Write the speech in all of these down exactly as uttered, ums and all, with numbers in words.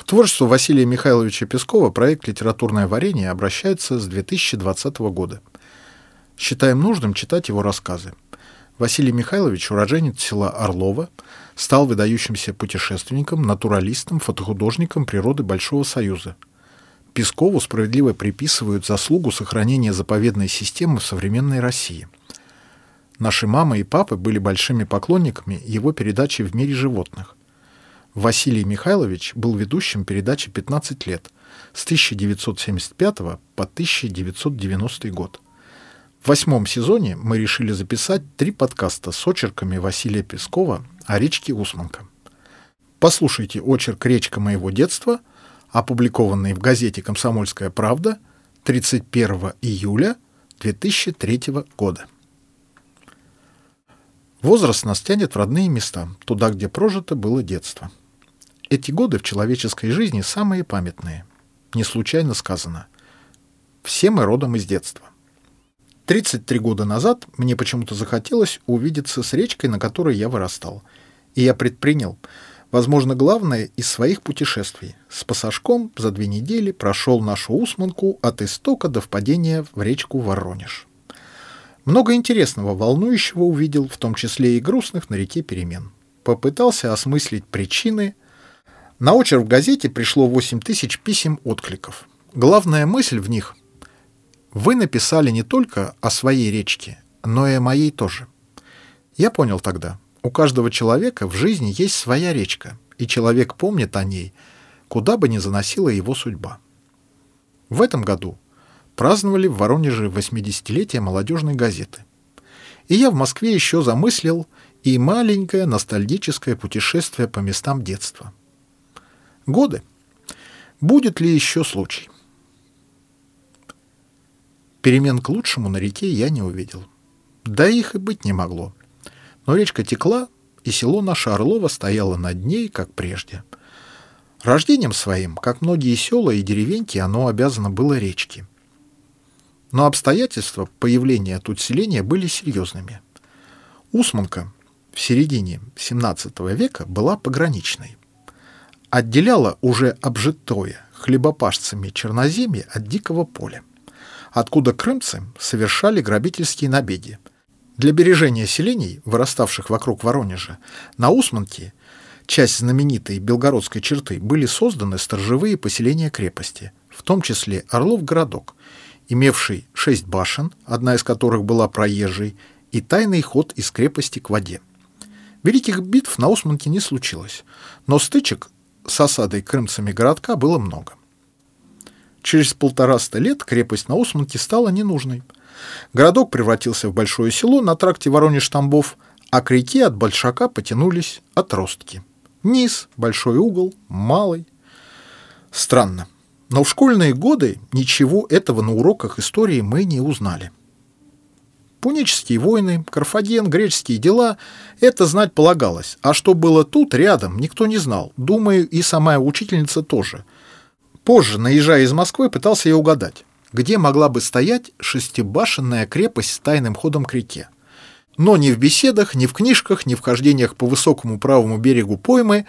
творчеству Василия Михайловича Пескова проект «Литературное варенье» обращается с две тысячи двадцатого года. Считаем нужным читать его рассказы. Василий Михайлович, уроженец села Орлово, стал выдающимся путешественником, натуралистом, фотохудожником природы Большого Союза. Пескову справедливо приписывают заслугу сохранения заповедной системы в современной России. Наши мамы и папы были большими поклонниками его передачи «В мире животных». Василий Михайлович был ведущим передачи пятнадцать лет, с тысяча девятьсот семьдесят пятого по тысяча девятьсот девяностый год. В восьмом сезоне мы решили записать три подкаста с очерками Василия Пескова о речке Усманка. Послушайте очерк «Речка моего детства», опубликованный в газете «Комсомольская правда» тридцать первого июля две тысячи третьего года. Возраст нас тянет в родные места, туда, где прожито было детство. Эти годы в человеческой жизни самые памятные. Не случайно сказано: все мы родом из детства. тридцать три года назад мне почему-то захотелось увидеться с речкой, на которой я вырастал. И я предпринял, возможно, главное из своих путешествий. С пассажком за две недели прошел нашу Усманку от истока до впадения в речку Воронеж. Много интересного, волнующего увидел, в том числе и грустных на реке перемен. Попытался осмыслить причины. На очерк в газете пришло восемь тысяч писем откликов. Главная мысль в них: вы написали не только о своей речке, но и о моей тоже. Я понял тогда, у каждого человека в жизни есть своя речка, и человек помнит о ней, куда бы ни заносила его судьба. В этом году праздновали в Воронеже восьмидесятилетие молодежной газеты. И я в Москве еще замыслил и маленькое ностальгическое путешествие по местам детства. Годы. Будет ли еще случай? Перемен к лучшему на реке я не увидел. Да их и быть не могло. Но речка текла, и село наше Орлово стояло над ней, как прежде. Рождением своим, как многие села и деревеньки, оно обязано было речке. Но обстоятельства появления тут селения были серьезными. Усманка в середине семнадцатого века была пограничной. Отделяла уже обжитое хлебопашцами черноземье от дикого поля, откуда крымцы совершали грабительские набеги. Для бережения селений, выраставших вокруг Воронежа, на Усманке, часть знаменитой белгородской черты, были созданы сторожевые поселения крепости, в том числе Орлов-городок, имевший шесть башен, одна из которых была проезжей, и тайный ход из крепости к воде. Великих битв на Усманке не случилось, но стычек с осадой крымцами городка было много. Через полтораста лет крепость на Усманке стала ненужной. Городок превратился в большое село на тракте Воронеж-Тамбов, а к реке от Большака потянулись отростки. Низ, большой угол, малый. Странно, но в школьные годы ничего этого на уроках истории мы не узнали. Пунические войны, Карфаген, греческие дела — это знать полагалось, а что было тут, рядом, никто не знал. Думаю, и сама учительница тоже. Позже, наезжая из Москвы, пытался я угадать, где могла бы стоять шестибашенная крепость с тайным ходом к реке. Но ни в беседах, ни в книжках, ни в хождениях по высокому правому берегу поймы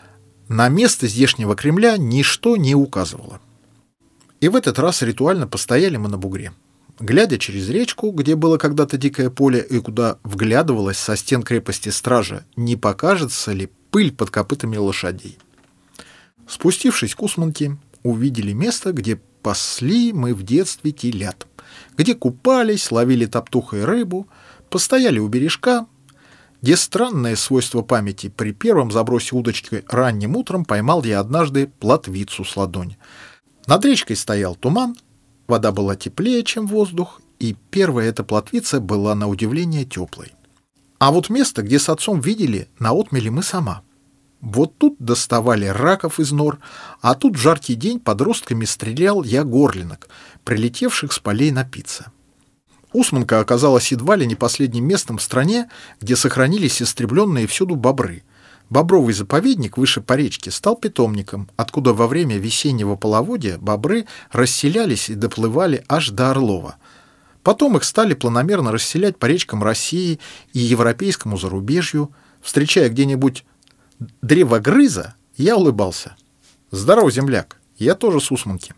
на место здешнего Кремля ничто не указывало. И в этот раз ритуально постояли мы на бугре. Глядя через речку, где было когда-то дикое поле и куда вглядывалась со стен крепости стража, не покажется ли пыль под копытами лошадей. Спустившись к Усманке, увидели место, где пасли мы в детстве телят, где купались, ловили топтухой рыбу, постояли у бережка, где странное свойство памяти: при первом забросе удочки ранним утром поймал я однажды плотвицу с ладонь. Над речкой стоял туман, вода была теплее, чем воздух, и первая эта плотвица была на удивление теплой. А вот место, где с отцом видели, наотмели мы сама. Вот тут доставали раков из нор, а тут в жаркий день подростками стрелял я горлинок, прилетевших с полей напиться. Усманка оказалась едва ли не последним местом в стране, где сохранились истребленные всюду бобры. Бобровый заповедник выше по речке стал питомником, откуда во время весеннего половодья бобры расселялись и доплывали аж до Орлова. Потом их стали планомерно расселять по речкам России и европейскому зарубежью. Встречая где-нибудь древогрыза, я улыбался. Здорово, земляк, я тоже с Усманки.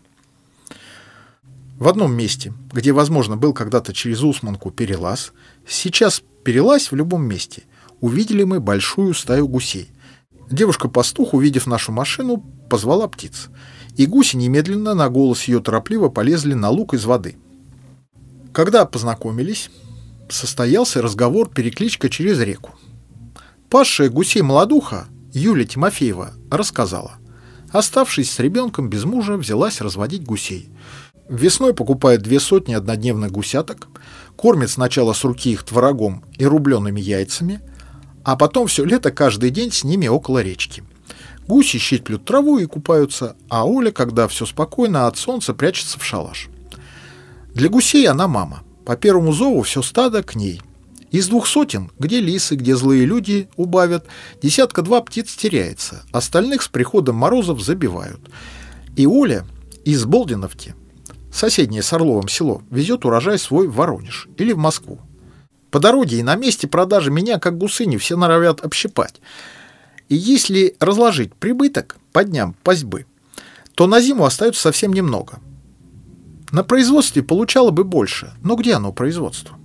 В одном месте, где, возможно, был когда-то через Усманку перелаз, сейчас перелазь в любом месте, увидели мы большую стаю гусей. Девушка-пастух, увидев нашу машину, позвала птиц, и гуси немедленно на голос ее торопливо полезли на луг из воды. Когда познакомились, состоялся разговор, перекличка через реку. Пасшая гусей молодуха Юлия Тимофеева рассказала. Оставшись с ребенком без мужа, взялась разводить гусей. Весной покупает две сотни однодневных гусяток, кормит сначала с руки их творогом и рубленными яйцами, а потом все лето каждый день с ними около речки. Гуси щиплют траву и купаются, а Оля, когда все спокойно, от солнца прячется в шалаш. Для гусей она мама. По первому зову все стадо к ней. Из двух сотен, где лисы, где злые люди убавят, десятка-два птиц теряется, остальных с приходом морозов забивают. И Оля из Болдиновки, соседнее с Орловым село, везет урожай свой в Воронеж или в Москву. По дороге и на месте продажи меня, как гусыни, все норовят общипать. И если разложить прибыток по дням пасьбы, то на зиму остается совсем немного. На производстве получало бы больше, но где оно, производство?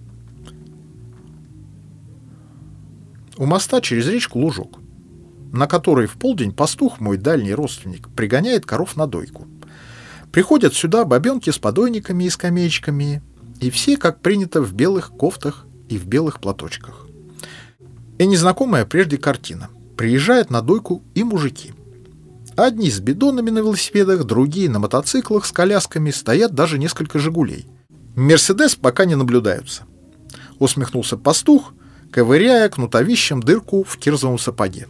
У моста через речку лужок, на который в полдень пастух, мой дальний родственник, пригоняет коров на дойку. Приходят сюда бабенки с подойниками и скамеечками, и все, как принято, в белых кофтах и в белых платочках. И незнакомая прежде картина. Приезжают на дойку и мужики. Одни с бидонами на велосипедах, другие на мотоциклах с колясками, стоят даже несколько «Жигулей». «Мерседес» пока не наблюдаются. Усмехнулся пастух, ковыряя кнутовищем дырку в кирзовом сапоге.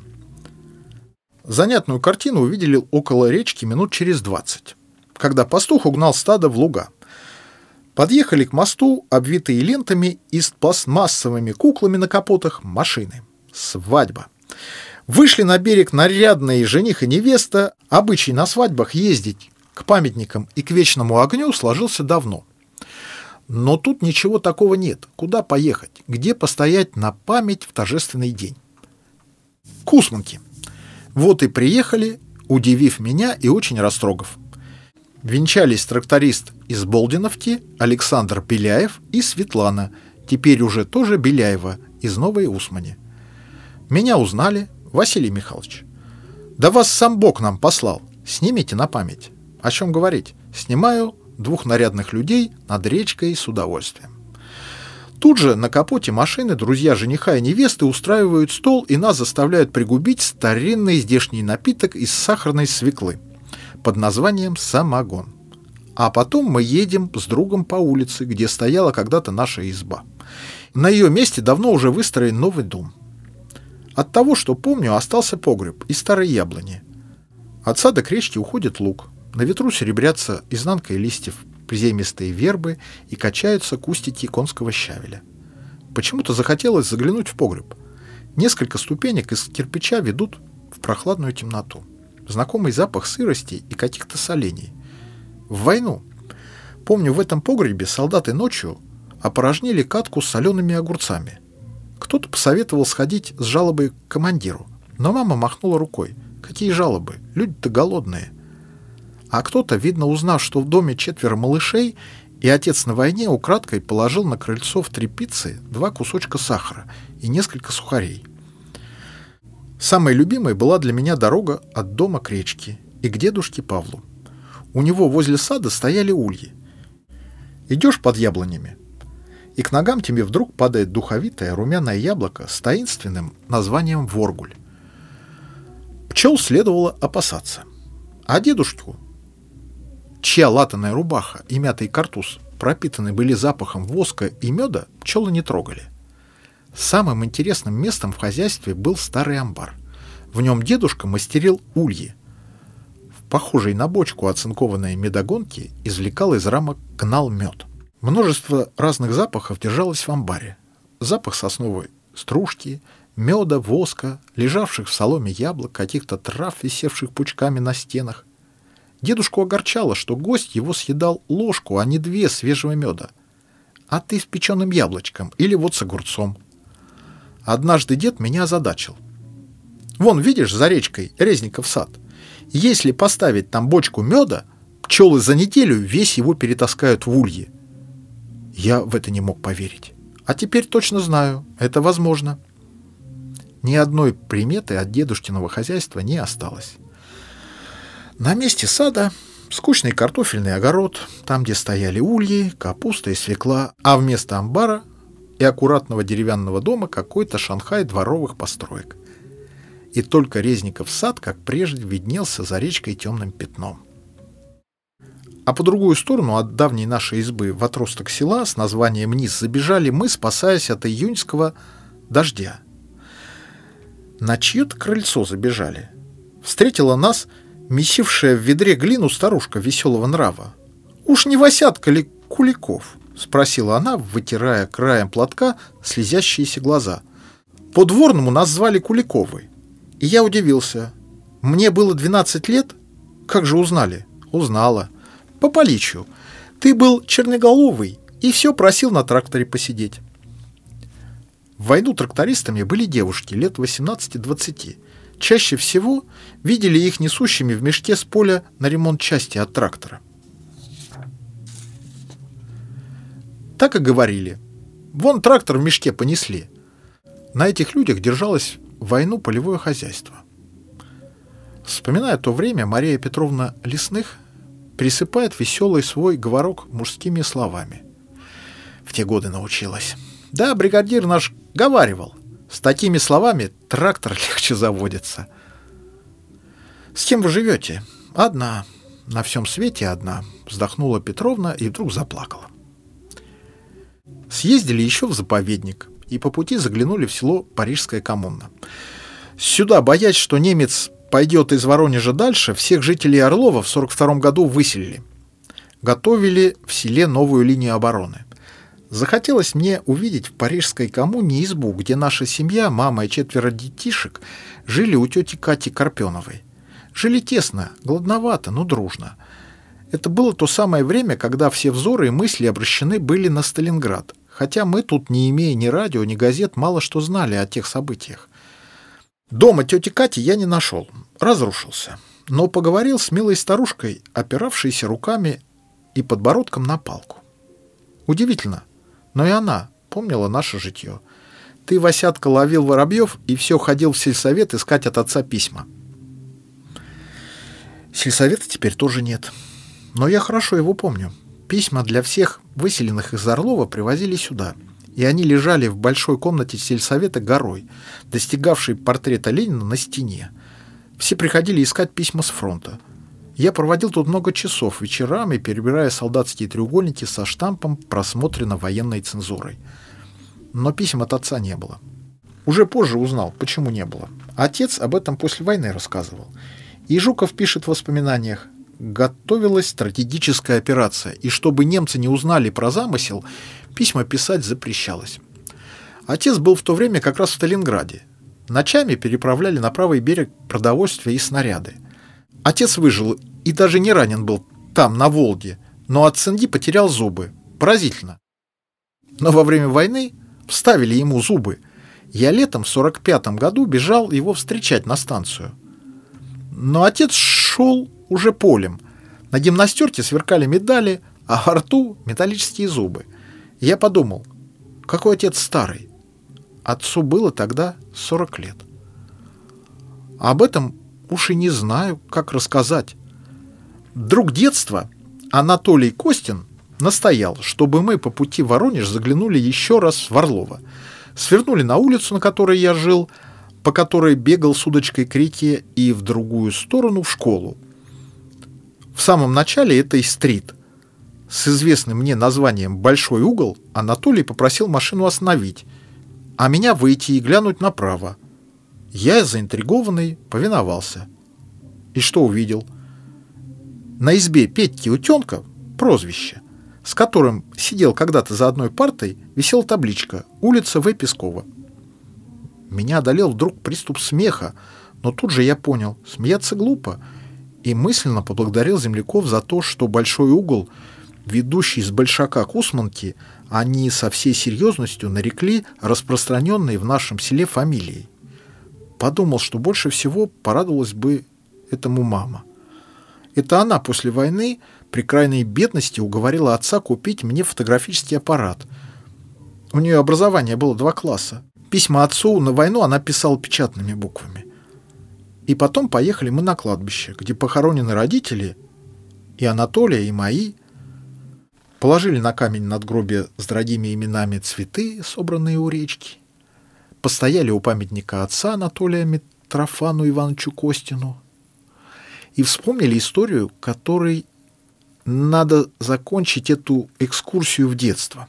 Занятную картину увидели около речки минут через двадцать, когда пастух угнал стадо в луга. Подъехали к мосту, обвитые лентами и с пластмассовыми куклами на капотах, машины. Свадьба. Вышли на берег нарядные жених и невеста. Обычай на свадьбах ездить к памятникам и к вечному огню сложился давно. Но тут ничего такого нет. Куда поехать? Где постоять на память в торжественный день? К Усманке. Вот и приехали, удивив меня и очень растрогав. Венчались тракторист из Болдиновки Александр Беляев и Светлана, теперь уже тоже Беляева, из Новой Усмани. Меня узнали. Василий Михайлович, да вас сам Бог нам послал. Снимите на память. О чем говорить? Снимаю двух нарядных людей над речкой с удовольствием. Тут же на капоте машины друзья жениха и невесты устраивают стол и нас заставляют пригубить старинный здешний напиток из сахарной свеклы под названием самогон. А потом мы едем с другом по улице, где стояла когда-то наша изба. На ее месте давно уже выстроен новый дом. От того, что помню, остался погреб и старые яблони. От сада к речке уходит луг. На ветру серебрятся изнанкой листьев приземистые вербы и качаются кустики конского щавеля. Почему-то захотелось заглянуть в погреб. Несколько ступенек из кирпича ведут в прохладную темноту. Знакомый запах сырости и каких-то солений. В войну. Помню, в этом погребе солдаты ночью опорожнили катку с солеными огурцами. Кто-то посоветовал сходить с жалобой к командиру, но мама махнула рукой. Какие жалобы? Люди-то голодные. А кто-то, видно, узнав, что в доме четверо малышей, и отец на войне, украдкой положил на крыльцо в тряпицы два кусочка сахара и несколько сухарей. Самой любимой была для меня дорога от дома к речке и к дедушке Павлу. У него возле сада стояли ульи. Идешь под яблонями, и к ногам тебе вдруг падает духовитое румяное яблоко с таинственным названием воргуль. Пчел следовало опасаться. А дедушку, чья латаная рубаха и мятый картуз пропитаны были запахом воска и меда, пчелы не трогали. Самым интересным местом в хозяйстве был старый амбар. В нем дедушка мастерил ульи. В похожей на бочку оцинкованной медогонке извлекал из рамок гнал мед. Множество разных запахов держалось в амбаре. Запах сосновой стружки, меда, воска, лежавших в соломе яблок, каких-то трав, висевших пучками на стенах. Дедушку огорчало, что гость его съедал ложку, а не две свежего меда. А ты с печеным яблочком или вот с огурцом. Однажды дед меня озадачил. Вон, видишь, за речкой Резников сад. Если поставить там бочку меда, пчелы за неделю весь его перетаскают в ульи. Я в это не мог поверить. А теперь точно знаю, это возможно. Ни одной приметы от дедушкиного хозяйства не осталось. На месте сада скучный картофельный огород, там, где стояли ульи, капуста и свекла, а вместо амбара и аккуратного деревянного дома какой-то Шанхай дворовых построек. И только Резников сад, как прежде, виднелся за речкой темным пятном. А по другую сторону от давней нашей избы в отросток села с названием «Низ» забежали мы, спасаясь от июньского дождя. На чье-то крыльцо забежали. Встретила нас месившая в ведре глину старушка веселого нрава. «Уж не Васятка ли Куликов?» — спросила она, вытирая краем платка слезящиеся глаза. «По-дворному нас звали Куликовой». И я удивился. Мне было двенадцать лет? Как же узнали? Узнала. По поличью. Ты был черноголовый и все просил на тракторе посидеть. В войну трактористами были девушки лет восемнадцати-двадцати. Чаще всего видели их несущими в мешке с поля на ремонт части от трактора. Так и говорили. Вон трактор в мешке понесли. На этих людях держалось в войну полевое хозяйство. Вспоминая то время, Мария Петровна Лесных присыпает веселый свой говорок мужскими словами. В те годы научилась. Да, бригадир наш говаривал. С такими словами трактор легче заводится. С кем вы живете? Одна. На всем свете одна. Вздохнула Петровна и вдруг заплакала. Съездили еще в заповедник и по пути заглянули в село Парижская коммуна. Сюда, боясь, что немец пойдет из Воронежа дальше, всех жителей Орлова в сорок втором году выселили. Готовили в селе новую линию обороны. Захотелось мне увидеть в Парижской коммуне избу, где наша семья, мама и четверо детишек, жили у тети Кати Карпеновой. Жили тесно, голодновато, но дружно. Это было то самое время, когда все взоры и мысли обращены были на Сталинград, хотя мы тут, не имея ни радио, ни газет, мало что знали о тех событиях. Дома тети Кати я не нашел, разрушился, но поговорил с милой старушкой, опиравшейся руками и подбородком на палку. Удивительно, но и она помнила наше житье. Ты, Васятка, ловил воробьев и все ходил в сельсовет искать от отца письма. Сельсовета теперь тоже нет. Но я хорошо его помню. Письма для всех выселенных из Орлова привозили сюда. И они лежали в большой комнате сельсовета горой, достигавшей портрета Ленина на стене. Все приходили искать письма с фронта. Я проводил тут много часов вечерами, перебирая солдатские треугольники со штампом «Просмотрено военной цензурой». Но писем от отца не было. Уже позже узнал, почему не было. Отец об этом после войны рассказывал. И Жуков пишет в воспоминаниях: готовилась стратегическая операция, и чтобы немцы не узнали про замысел, письма писать запрещалось. Отец был в то время как раз в Сталинграде. Ночами переправляли на правый берег продовольствие и снаряды. Отец выжил и даже не ранен был там, на Волге, но от цинги потерял зубы. Поразительно. Но во время войны вставили ему зубы. Я летом в сорок пятом году бежал его встречать на станцию. Но отец шел уже полем. На гимнастерке сверкали медали, а во рту металлические зубы. Я подумал, какой отец старый. Отцу было тогда сорок лет. Об этом уж и не знаю, как рассказать. Друг детства, Анатолий Костин, настоял, чтобы мы по пути в Воронеж заглянули еще раз в Орлово. Свернули на улицу, на которой я жил, по которой бегал с удочкой к реке, и в другую сторону в школу. В самом начале этой стрит с известным мне названием «Большой угол» Анатолий попросил машину остановить, а меня выйти и глянуть направо. Я, заинтригованный, повиновался. И что увидел? На избе Петьки Утенка, прозвище, с которым сидел когда-то за одной партой, висела табличка «Улица В. Пескова». Меня одолел вдруг приступ смеха, но тут же я понял, смеяться глупо, и мысленно поблагодарил земляков за то, что большой угол, ведущий с Большака к Усманке, они со всей серьезностью нарекли распространенной в нашем селе фамилией. Подумал, что больше всего порадовалась бы этому мама. Это она после войны при крайней бедности уговорила отца купить мне фотографический аппарат. У нее образование было два класса. Письма отцу на войну она писала печатными буквами. И потом поехали мы на кладбище, где похоронены родители, и Анатолия, и мои. Положили на камень надгробия с дорогими именами цветы, собранные у речки. Постояли у памятника отца Анатолия Митрофану Ивановичу Костину. И вспомнили историю, которой надо закончить эту экскурсию в детство.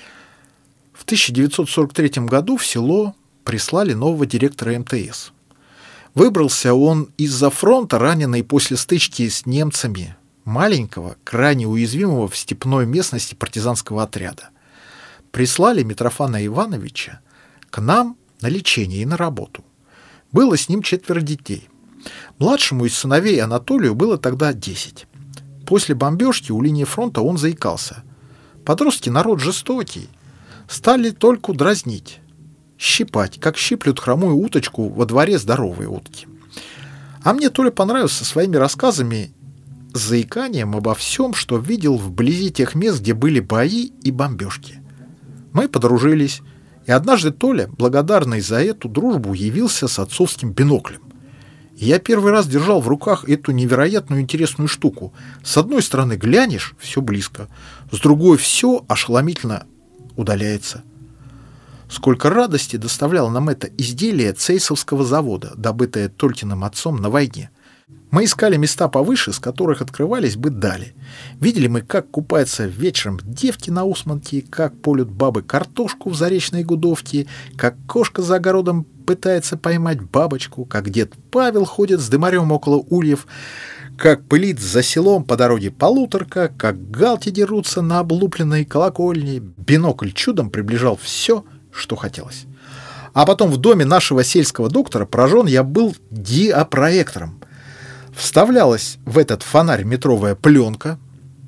В тысяча девятьсот сорок третьем году в село прислали нового директора эм тэ эс. Выбрался он из-за фронта, раненый после стычки с немцами, маленького, крайне уязвимого в степной местности партизанского отряда. Прислали Митрофана Ивановича к нам на лечение и на работу. Было с ним четверо детей. Младшему из сыновей Анатолию было тогда десять. После бомбежки у линии фронта он заикался. Подростки народ жестокий. Стали только дразнить, щипать, как щиплют хромую уточку во дворе здоровой утки. А мне Толя понравился своими рассказами с заиканием обо всем, что видел вблизи тех мест, где были бои и бомбежки. Мы подружились, и однажды Толя, благодарный за эту дружбу, явился с отцовским биноклем. И я первый раз держал в руках эту невероятную интересную штуку. С одной стороны глянешь — все близко, с другой — все ошеломительно удаляется. Сколько радости доставляло нам это изделие цейсовского завода, добытое Толькиным отцом на войне. Мы искали места повыше, с которых открывались бы дали. Видели мы, как купаются вечером девки на Усманке, как полют бабы картошку в заречной Гудовке, как кошка за огородом пытается поймать бабочку, как дед Павел ходит с дымарем около ульев, как пылит за селом по дороге полуторка, как галки дерутся на облупленной колокольне. Бинокль чудом приближал все, что хотелось. А потом в доме нашего сельского доктора поражен я был диапроектором. Вставлялась в этот фонарь метровая пленка,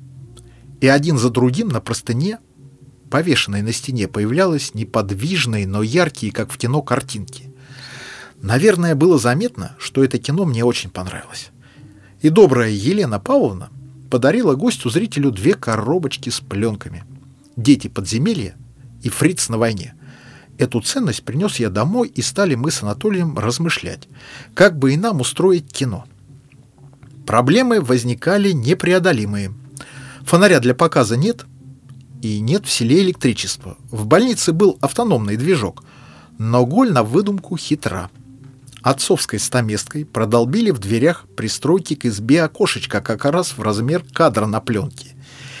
и один за другим на простыне, повешенной на стене, появлялись неподвижные, но яркие, как в кино, картинки. Наверное, было заметно, что это кино мне очень понравилось. И добрая Елена Павловна подарила гостю-зрителю две коробочки с пленками. «Дети подземелья» и «Фриц на войне». Эту ценность принес я домой, и стали мы с Анатолием размышлять, как бы и нам устроить кино. Проблемы возникали непреодолимые. Фонаря для показа нет, и нет в селе электричества. В больнице был автономный движок, но голь на выдумку хитра. Отцовской стаместкой продолбили в дверях пристройки к избе окошечко как раз в размер кадра на пленке.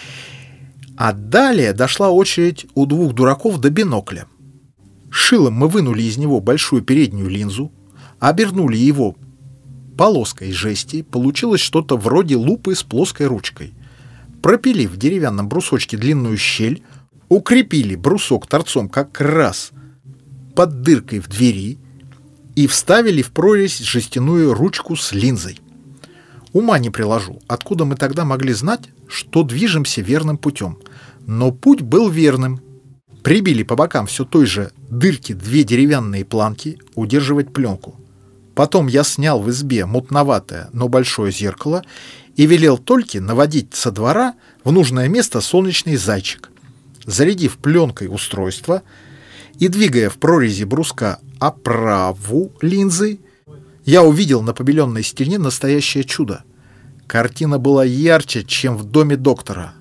А далее дошла очередь у двух дураков до бинокля. Шилом мы вынули из него большую переднюю линзу, обернули его полоской жести, получилось что-то вроде лупы с плоской ручкой. Пропили в деревянном брусочке длинную щель, укрепили брусок торцом как раз под дыркой в двери и вставили в прорезь жестяную ручку с линзой. Ума не приложу, откуда мы тогда могли знать, что движемся верным путем. Но путь был верным. Прибили по бокам все той же дырки две деревянные планки удерживать пленку. Потом я снял в избе мутноватое, но большое зеркало и велел Тольке наводить со двора в нужное место солнечный зайчик. Зарядив пленкой устройство и двигая в прорези бруска оправу линзы, я увидел на побеленной стене настоящее чудо. Картина была ярче, чем в доме доктора.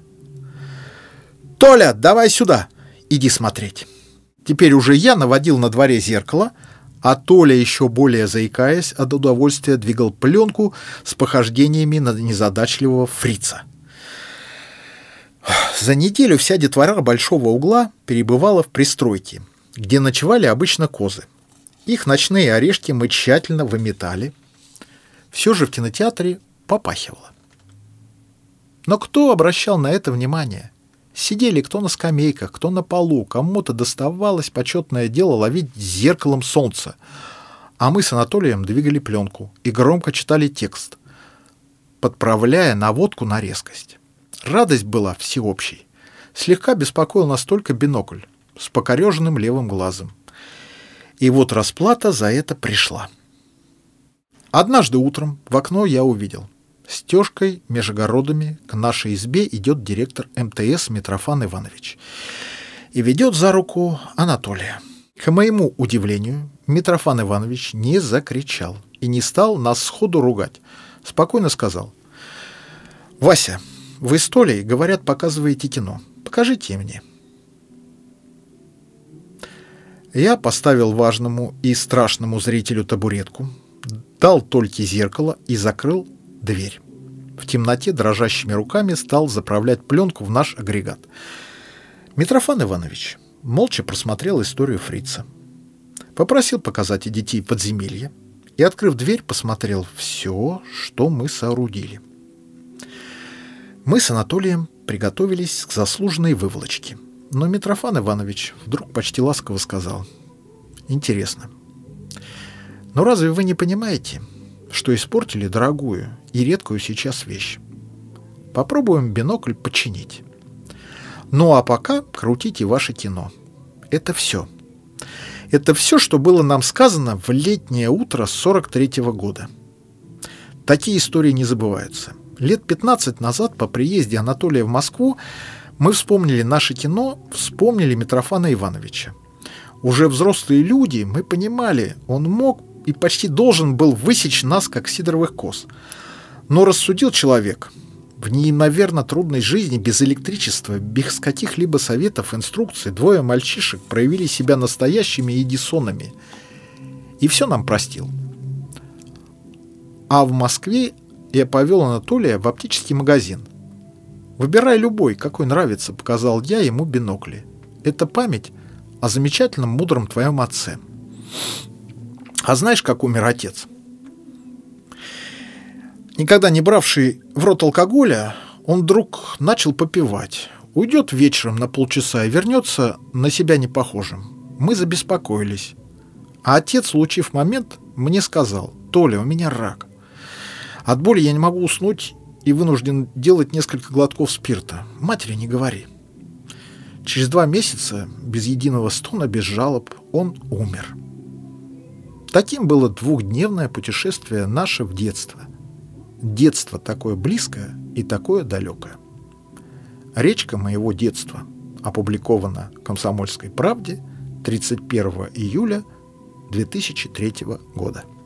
«Толя, давай сюда! Иди смотреть!» Теперь уже я наводил на дворе зеркало, а Толя, еще более заикаясь от удовольствия, двигал пленку с похождениями на незадачливого фрица. За неделю вся детвора большого угла перебывала в пристройке, где ночевали обычно козы. Их ночные орешки мы тщательно выметали. Все же в кинотеатре попахивало. Но кто обращал на это внимание? Сидели кто на скамейках, кто на полу, кому-то доставалось почетное дело ловить зеркалом солнце. А мы с Анатолием двигали пленку и громко читали текст, подправляя наводку на резкость. Радость была всеобщей. Слегка беспокоил нас только бинокль с покореженным левым глазом. И вот расплата за это пришла. Однажды утром в окно я увидел. Стежкой меж огородами к нашей избе идет директор эм тэ эс Митрофан Иванович. И ведет за руку Анатолия. К моему удивлению, Митрофан Иванович не закричал и не стал нас сходу ругать. Спокойно сказал: «Вася, вы с Толей, говорят, показываете кино. Покажите мне». Я поставил важному и страшному зрителю табуретку, дал Тольке зеркало и закрыл дверь. В темноте дрожащими руками стал заправлять пленку в наш агрегат. Митрофан Иванович молча просмотрел историю фрица, попросил показать и детей подземелья и, открыв дверь, посмотрел все, что мы соорудили. Мы с Анатолием приготовились к заслуженной выволочке, но Митрофан Иванович вдруг почти ласково сказал: «Интересно, но разве вы не понимаете, что испортили дорогую и редкую сейчас вещь? Попробуем бинокль починить. Ну а пока крутите ваше кино. Это все. Это все, что было нам сказано в летнее утро сорок третьего года. Такие истории не забываются. Лет пятнадцать назад по приезде Анатолия в Москву мы вспомнили наше кино, вспомнили Митрофана Ивановича. Уже взрослые люди, мы понимали, он мог и почти должен был высечь нас, как сидоровых коз. Но рассудил человек: в неимоверно трудной жизни без электричества, без каких-либо советов, инструкций, двое мальчишек проявили себя настоящими эдисонами. И все нам простил. А в Москве я повел Анатолия в оптический магазин. «Выбирай любой, какой нравится», — показал я ему бинокли. «Это память о замечательном, мудром твоем отце». А знаешь, как умер отец? Никогда не бравший в рот алкоголя, он вдруг начал попивать. Уйдет вечером на полчаса и вернется на себя не похожим. Мы забеспокоились. А отец, улучив момент, мне сказал: «Толя, у меня рак. От боли я не могу уснуть и вынужден делать несколько глотков спирта. Матери не говори». Через два месяца, без единого стона, без жалоб, он умер. Таким было двухдневное путешествие наше в детство. Детство такое близкое и такое далекое. Речка моего детства опубликована в «Комсомольской правде» тридцать первого июля две тысячи третьего года.